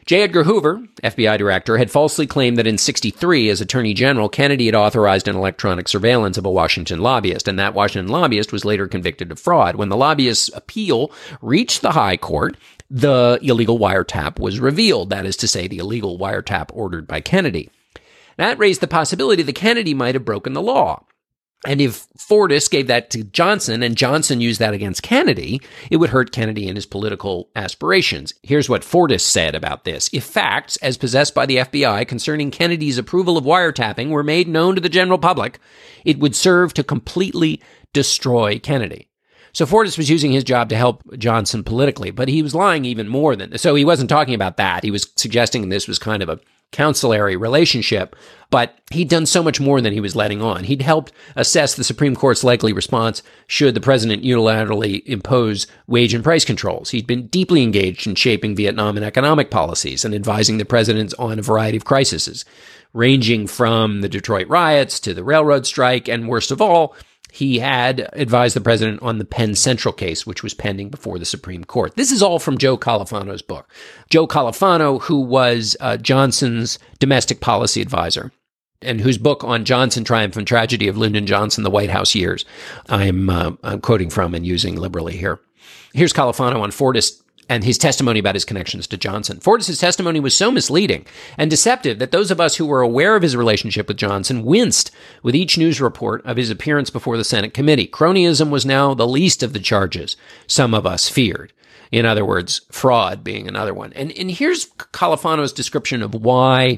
J. Edgar Hoover, FBI director, had falsely claimed that in 1963, as Attorney General, Kennedy had authorized an electronic surveillance of a Washington lobbyist, and that Washington lobbyist was later convicted of fraud. When the lobbyist's appeal reached the high court, the illegal wiretap was revealed, that is to say, the illegal wiretap ordered by Kennedy. That raised the possibility that Kennedy might have broken the law. And if Fortas gave that to Johnson and Johnson used that against Kennedy, it would hurt Kennedy and his political aspirations. Here's what Fortas said about this. If facts, as possessed by the FBI, concerning Kennedy's approval of wiretapping were made known to the general public, it would serve to completely destroy Kennedy. So Fortas was using his job to help Johnson politically, but he was lying even more than this. So he wasn't talking about that. He was suggesting this was kind of a counselary relationship, but he'd done so much more than he was letting on. He'd helped assess the Supreme Court's likely response should the president unilaterally impose wage and price controls. He'd been deeply engaged in shaping Vietnam and economic policies and advising the president on a variety of crises, ranging from the Detroit riots to the railroad strike, and worst of all, he had advised the president on the Penn Central case, which was pending before the Supreme Court. This is all from Joe Califano's book. Joe Califano, who was Johnson's domestic policy advisor, and whose book on Johnson, Triumph and Tragedy of Lyndon Johnson, The White House Years, I'm quoting from and using liberally here. Here's Califano on Fortas and his testimony about his connections to Johnson. Fortas' testimony was so misleading and deceptive that those of us who were aware of his relationship with Johnson winced with each news report of his appearance before the Senate committee. Cronyism was now the least of the charges some of us feared. In other words, fraud being another one. And here's Califano's description of why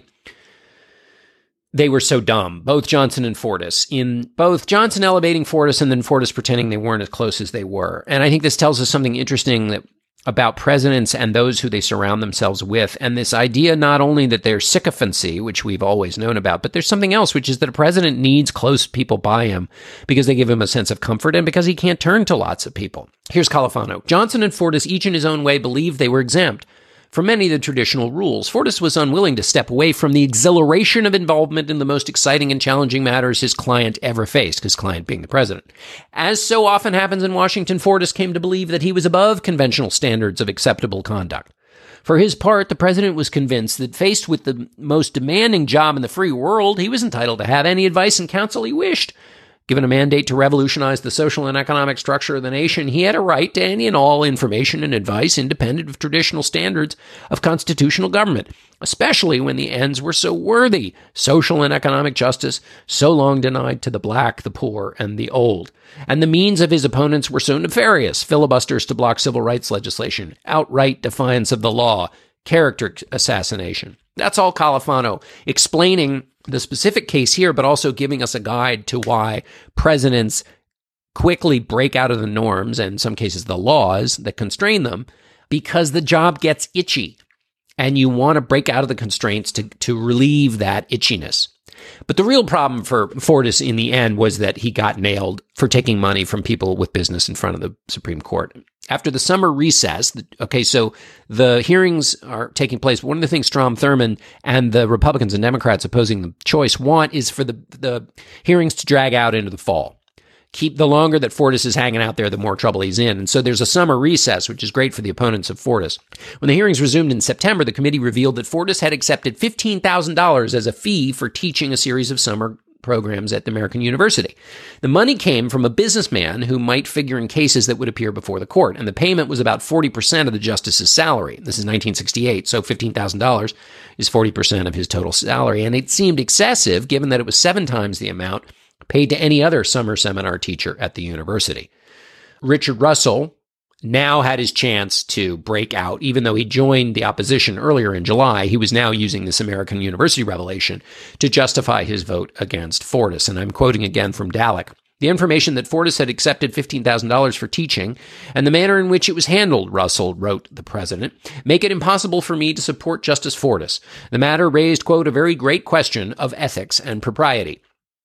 they were so dumb, both Johnson and Fortas, in both Johnson elevating Fortas and then Fortas pretending they weren't as close as they were. And I think this tells us something interesting about presidents and those who they surround themselves with, and this idea not only that there's sycophancy, which we've always known about, but there's something else, which is that a president needs close people by him because they give him a sense of comfort and because he can't turn to lots of people. Here's Califano. Johnson and Fortas, each in his own way, believed they were exempt from many of the traditional rules. Fortas was unwilling to step away from the exhilaration of involvement in the most exciting and challenging matters his client ever faced, his client being the president. As so often happens in Washington, Fortas came to believe that he was above conventional standards of acceptable conduct. For his part, the president was convinced that faced with the most demanding job in the free world, he was entitled to have any advice and counsel he wished. Given a mandate to revolutionize the social and economic structure of the nation, he had a right to any and all information and advice independent of traditional standards of constitutional government, especially when the ends were so worthy, social and economic justice so long denied to the black, the poor, and the old. And the means of his opponents were so nefarious, filibusters to block civil rights legislation, outright defiance of the law, character assassination. That's all Califano explaining the specific case here, but also giving us a guide to why presidents quickly break out of the norms, and in some cases the laws that constrain them, because the job gets itchy. And you want to break out of the constraints to relieve that itchiness. But the real problem for Fortas in the end was that he got nailed for taking money from people with business in front of the Supreme Court. After the summer recess, so the hearings are taking place. One of the things Strom Thurmond and the Republicans and Democrats opposing the choice want is for the hearings to drag out into the fall. The longer that Fortas is hanging out there, the more trouble he's in. And so there's a summer recess, which is great for the opponents of Fortas. When the hearings resumed in September, the committee revealed that Fortas had accepted $15,000 as a fee for teaching a series of summer programs at the American University. The money came from a businessman who might figure in cases that would appear before the court, and the payment was about 40% of the justice's salary. This is 1968, so $15,000 is 40% of his total salary, and it seemed excessive given that it was 7 times the amount paid to any other summer seminar teacher at the university. Richard Russell now had his chance to break out. Even though he joined the opposition earlier in July, he was now using this American University revelation to justify his vote against Fortas. And I'm quoting again from Dalek. The information that Fortas had accepted $15,000 for teaching and the manner in which it was handled, Russell wrote the president, make it impossible for me to support Justice Fortas. The matter raised, quote, a very great question of ethics and propriety.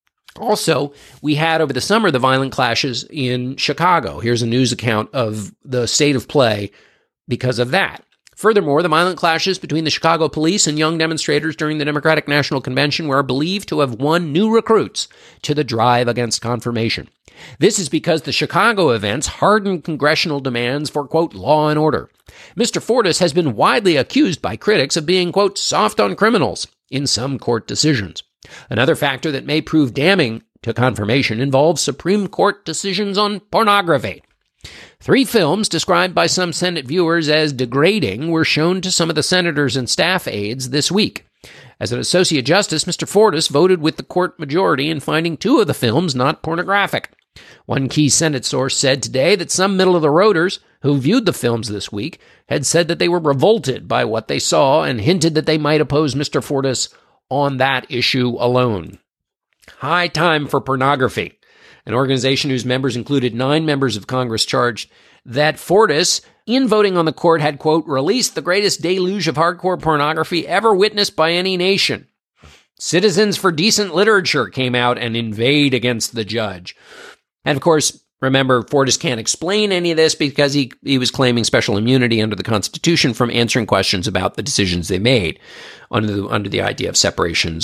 Also, we had over the summer the violent clashes in Chicago. Here's a news account of the state of play because of that. Furthermore, the violent clashes between the Chicago police and young demonstrators during the Democratic National Convention were believed to have won new recruits to the drive against confirmation. This is because the Chicago events hardened congressional demands for, quote, law and order. Mr. Fortas has been widely accused by critics of being, quote, soft on criminals in some court decisions. Another factor that may prove damning to confirmation involves Supreme Court decisions on pornography. 3 films described by some Senate viewers as degrading were shown to some of the senators and staff aides this week. As an Associate Justice, Mr. Fortas voted with the court majority in finding 2 of the films not pornographic. One key Senate source said today that some middle-of-the-roaders who viewed the films this week had said that they were revolted by what they saw and hinted that they might oppose Mr. Fortas on that issue alone. High time for pornography. An organization whose members included 9 members of Congress charged that Fortas, in voting on the court, had, quote, released the greatest deluge of hardcore pornography ever witnessed by any nation. Citizens for Decent Literature came out and inveighed against the judge. And of course, remember, Fortas can't explain any of this because he was claiming special immunity under the Constitution from answering questions about the decisions they made under the idea of separation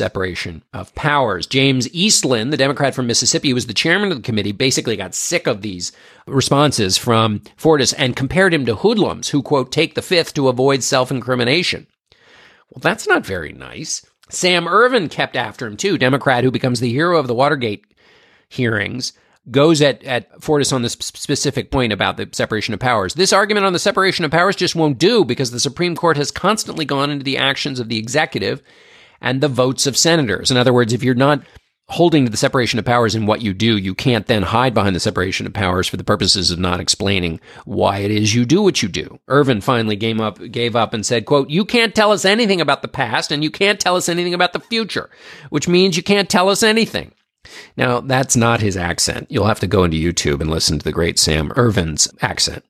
of powers. James Eastland, the Democrat from Mississippi, who was the chairman of the committee, basically got sick of these responses from Fortas and compared him to hoodlums who, quote, take the fifth to avoid self-incrimination. Well, that's not very nice. Sam Ervin kept after him, too, Democrat who becomes the hero of the Watergate hearings, goes at Fortas on this specific point about the separation of powers. This argument on the separation of powers just won't do because the Supreme Court has constantly gone into the actions of the executive and the votes of senators. In other words, if you're not holding to the separation of powers in what you do, you can't then hide behind the separation of powers for the purposes of not explaining why it is you do what you do. Ervin finally gave up and said, quote, you can't tell us anything about the past and you can't tell us anything about the future, which means you can't tell us anything. Now, that's not his accent. You'll have to go into YouTube and listen to the great Sam Ervin's accent.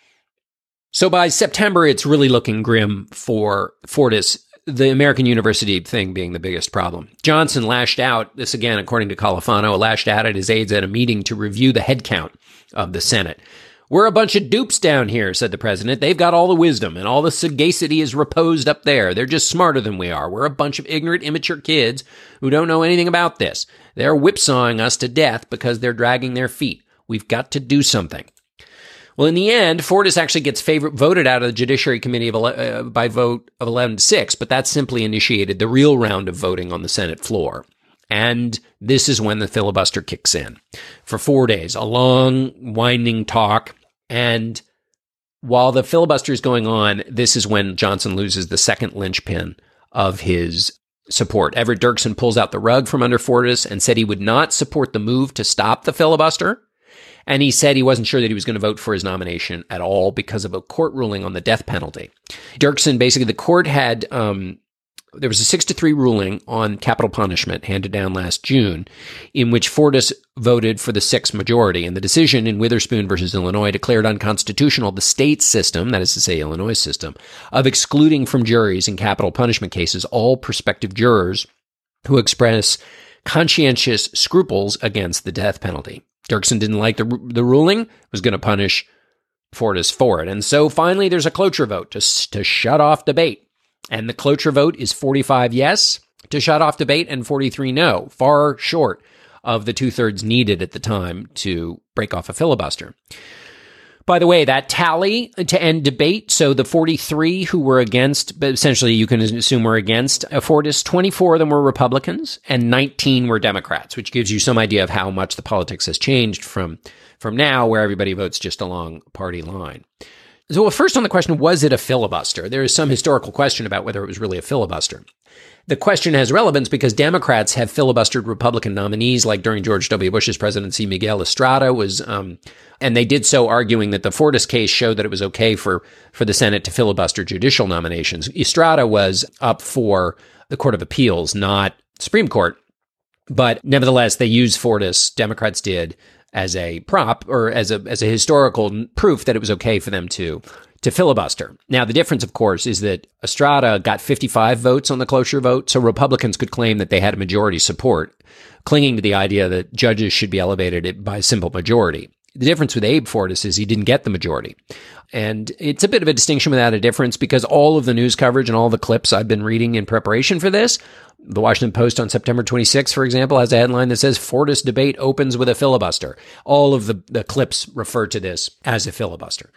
So by September, it's really looking grim for Fortas, the American University thing being the biggest problem. Johnson lashed out, this again, according to Califano, lashed out at his aides at a meeting to review the headcount of the Senate. We're a bunch of dupes down here, said the president. They've got all the wisdom and all the sagacity is reposed up there. They're just smarter than we are. We're a bunch of ignorant, immature kids who don't know anything about this. They're whipsawing us to death because they're dragging their feet. We've got to do something. Well, in the end, Fortas actually gets voted out of the Judiciary Committee by vote of 11-6, but that simply initiated the real round of voting on the Senate floor. And this is when the filibuster kicks in. For 4 days, a long, winding talk. And while the filibuster is going on, this is when Johnson loses the second linchpin of his support. Everett Dirksen pulls out the rug from under Fortas and said he would not support the move to stop the filibuster. And he said he wasn't sure that he was going to vote for his nomination at all because of a court ruling on the death penalty. Dirksen, basically, the court had, there was a 6-3 ruling on capital punishment handed down last June, in which Fortas voted for the 6 majority. And the decision in Witherspoon versus Illinois declared unconstitutional the state system, that is to say Illinois' system, of excluding from juries in capital punishment cases all prospective jurors who express conscientious scruples against the death penalty. Dirksen didn't like the ruling, was going to punish Fortas for it. And so finally there's a cloture vote to shut off debate. And the cloture vote is 45 yes to shut off debate and 43 no, far short of the 2/3 needed at the time to break off a filibuster. By the way, that tally to end debate, so the 43 who were against, but essentially you can assume were against Fortas, 24 of them were Republicans and 19 were Democrats, which gives you some idea of how much the politics has changed from now, where everybody votes just along party line. So first on the question, was it a filibuster? There is some historical question about whether it was really a filibuster. The question has relevance because Democrats have filibustered Republican nominees, like during George W. Bush's presidency. Miguel Estrada was, and they did so arguing that the Fortas case showed that it was okay for the Senate to filibuster judicial nominations. Estrada was up for the Court of Appeals, not Supreme Court. But nevertheless, they used Fortas, Democrats did, as a prop or as a historical proof that it was okay for them to filibuster. Now, the difference, of course, is that Estrada got 55 votes on the cloture vote, so Republicans could claim that they had a majority support, clinging to the idea that judges should be elevated by simple majority. The difference with Abe Fortas is he didn't get the majority. And it's a bit of a distinction without a difference, because all of the news coverage and all the clips I've been reading in preparation for this, the Washington Post on September 26th, for example, has a headline that says Fortas debate opens with a filibuster. All of the clips refer to this as a filibuster.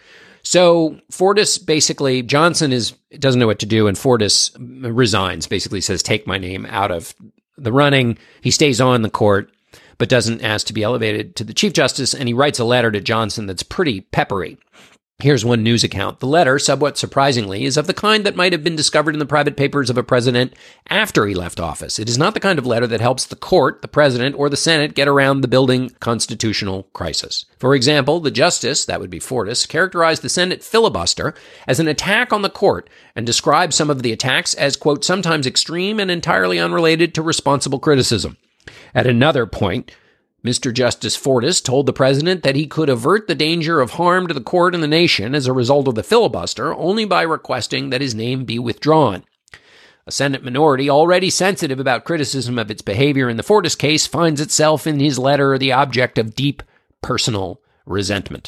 So Fortas basically, Johnson doesn't know what to do, and Fortas resigns, basically says, take my name out of the running. He stays on the court, but doesn't ask to be elevated to the Chief Justice, and he writes a letter to Johnson that's pretty peppery. Here's one news account. The letter, somewhat surprisingly, is of the kind that might have been discovered in the private papers of a president after he left office. It is not the kind of letter that helps the court, the president, or the Senate get around the building constitutional crisis. For example, the justice, that would be Fortas, characterized the Senate filibuster as an attack on the court and described some of the attacks as, quote, sometimes extreme and entirely unrelated to responsible criticism. At another point, Mr. Justice Fortas told the president that he could avert the danger of harm to the court and the nation as a result of the filibuster only by requesting that his name be withdrawn. A Senate minority already sensitive about criticism of its behavior in the Fortas case finds itself in his letter the object of deep personal resentment.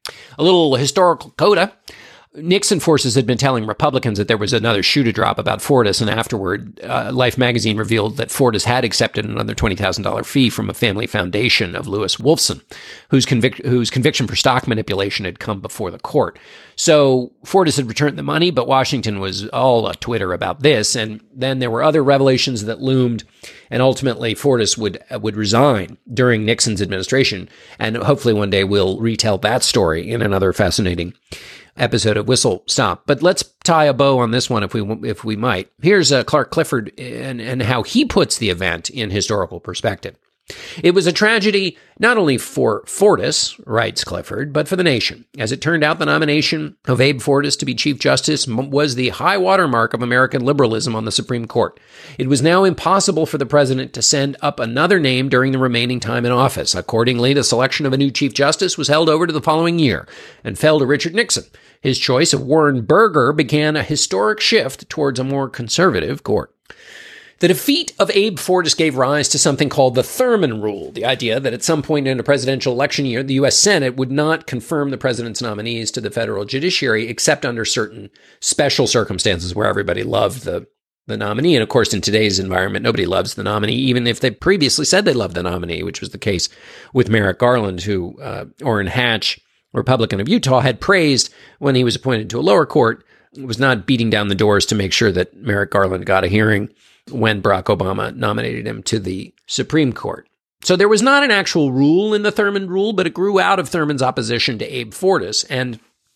A little historical coda. Nixon forces had been telling Republicans that there was another shoe to drop about Fortas, and afterward, Life magazine revealed that Fortas had accepted another $20,000 fee from a family foundation of Lewis Wolfson, whose conviction for stock manipulation had come before the court. So Fortas had returned the money, but Washington was all a Twitter about this, and then there were other revelations that loomed, and ultimately Fortas would resign during Nixon's administration, and hopefully one day we'll retell that story in another fascinating episode of Whistle Stop. But let's tie a bow on this one if we might. Here's Clark Clifford and how he puts the event in historical perspective. It was a tragedy not only for Fortas, writes Clifford, but for the nation. As it turned out, the nomination of Abe Fortas to be Chief Justice was the high watermark of American liberalism on the Supreme Court. It was now impossible for the president to send up another name during the remaining time in office. Accordingly, the selection of a new Chief Justice was held over to the following year and fell to Richard Nixon. His choice of Warren Burger began a historic shift towards a more conservative court. The defeat of Abe Fortas gave rise to something called the Thurman Rule, the idea that at some point in a presidential election year, the U.S. Senate would not confirm the president's nominees to the federal judiciary except under certain special circumstances where everybody loved the nominee. And of course, in today's environment, nobody loves the nominee, even if they previously said they loved the nominee, which was the case with Merrick Garland, who Orrin Hatch, Republican of Utah, had praised when he was appointed to a lower court. It was not beating down the doors to make sure that Merrick Garland got a hearing when Barack Obama nominated him to the Supreme Court. So there was not an actual rule in the Thurman Rule, but it grew out of Thurman's opposition to Abe Fortas. And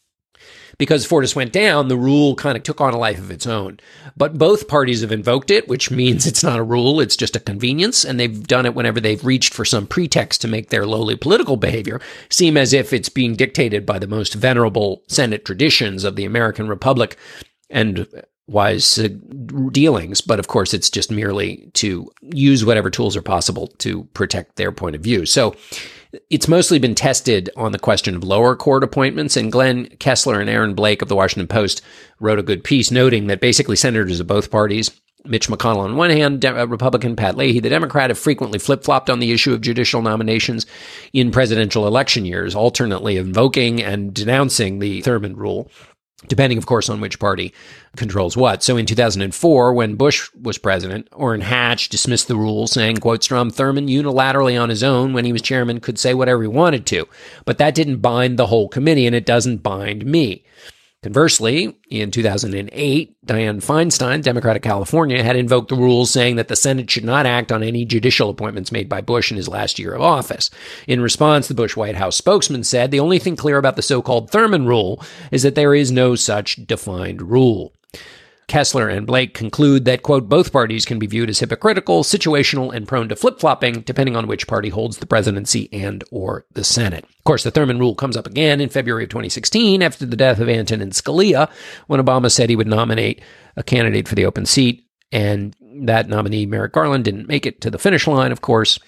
because Fortas went down, the rule kind of took on a life of its own. But both parties have invoked it, which means it's not a rule, it's just a convenience. And they've done it whenever they've reached for some pretext to make their lowly political behavior seem as if it's being dictated by the most venerable Senate traditions of the American Republic and wise dealings. But of course, it's just merely to use whatever tools are possible to protect their point of view. So it's mostly been tested on the question of lower court appointments. And Glenn Kessler and Aaron Blake of the Washington Post wrote a good piece noting that basically senators of both parties, Mitch McConnell on one hand, Republican Pat Leahy, the Democrat, have frequently flip-flopped on the issue of judicial nominations in presidential election years, alternately invoking and denouncing the Thurman Rule, depending, of course, on which party controls what. So in 2004, when Bush was president, Orrin Hatch dismissed the rule, saying, quote, Strom Thurmond unilaterally on his own, when he was chairman, could say whatever he wanted to. But that didn't bind the whole committee, and it doesn't bind me. Conversely, in 2008, Dianne Feinstein, Democrat of California, had invoked the rules saying that the Senate should not act on any judicial appointments made by Bush in his last year of office. In response, the Bush White House spokesman said, the only thing clear about the so-called Thurman Rule is that there is no such defined rule. Kessler and Blake conclude that, quote, both parties can be viewed as hypocritical, situational, and prone to flip-flopping, depending on which party holds the presidency and or the Senate. Of course, the Thurman Rule comes up again in February of 2016 after the death of Antonin Scalia, when Obama said he would nominate a candidate for the open seat, and that nominee, Merrick Garland, didn't make it to the finish line, of course.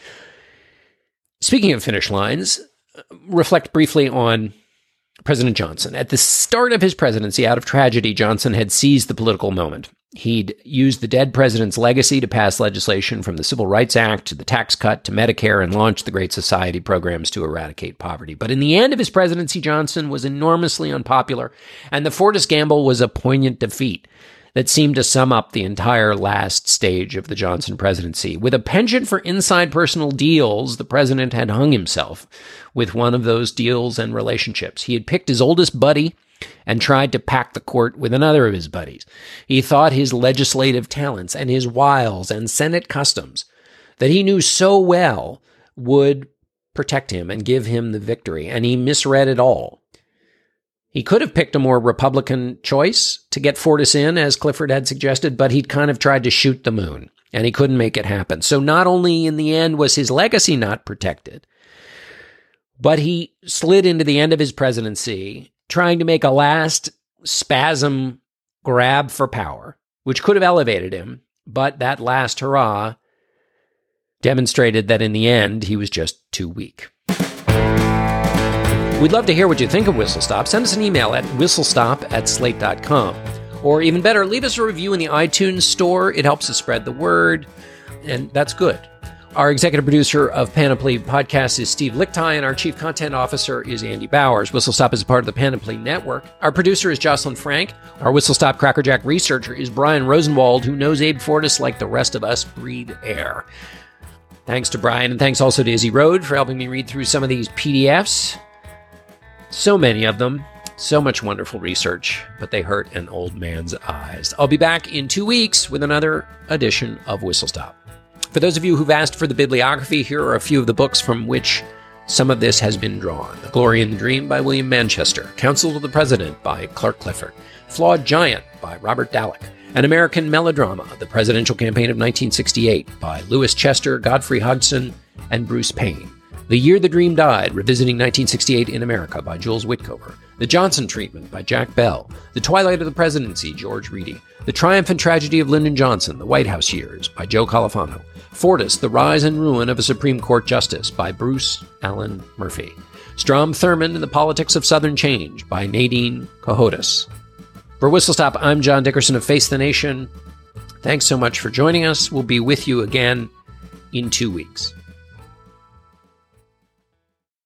Speaking of finish lines, reflect briefly on President Johnson. At the start of his presidency, out of tragedy, Johnson had seized the political moment. He'd used the dead president's legacy to pass legislation from the Civil Rights Act to the tax cut to Medicare and launch the Great Society programs to eradicate poverty. But in the end of his presidency, Johnson was enormously unpopular, and the Fortis gamble was a poignant defeat that seemed to sum up the entire last stage of the Johnson presidency. With a penchant for inside personal deals, the president had hung himself with one of those deals and relationships. He had picked his oldest buddy and tried to pack the court with another of his buddies. He thought his legislative talents and his wiles and Senate customs that he knew so well would protect him and give him the victory, and he misread it all. He could have picked a more Republican choice to get Fortis in, as Clifford had suggested, but he'd kind of tried to shoot the moon, and he couldn't make it happen. So not only in the end was his legacy not protected, but he slid into the end of his presidency trying to make a last spasm grab for power, which could have elevated him, but that last hurrah demonstrated that in the end, he was just too weak. We'd love to hear what you think of Whistle Stop. Send us an email at whistlestop@slate.com. Or even better, leave us a review in the iTunes store. It helps us spread the word, and that's good. Our executive producer of Panoply Podcasts is Steve Lichtai, and our chief content officer is Andy Bowers. Whistle Stop is a part of the Panoply Network. Our producer is Jocelyn Frank. Our Whistle Stop Crackerjack researcher is Brian Rosenwald, who knows Abe Fortas like the rest of us breathe air. Thanks to Brian, and thanks also to Izzy Road for helping me read through some of these PDFs. So many of them, so much wonderful research, but they hurt an old man's eyes. I'll be back in 2 weeks with another edition of Whistle Stop. For those of you who've asked for the bibliography, here are a few of the books from which some of this has been drawn. The Glory and the Dream by William Manchester, Counsel to the President by Clark Clifford, Flawed Giant by Robert Dallek, An American Melodrama, The Presidential Campaign of 1968 by Lewis Chester, Godfrey Hodgson, and Bruce Payne, The Year the Dream Died, Revisiting 1968 in America by Jules Witkover, The Johnson Treatment by Jack Bell, The Twilight of the Presidency, George Reedy, The Triumph and Tragedy of Lyndon Johnson, The White House Years by Joe Califano, Fortis, The Rise and Ruin of a Supreme Court Justice by Bruce Allen Murphy, Strom Thurmond and the Politics of Southern Change by Nadine Cohodes. For Whistle Stop, I'm John Dickerson of Face the Nation. Thanks so much for joining us. We'll be with you again in 2 weeks.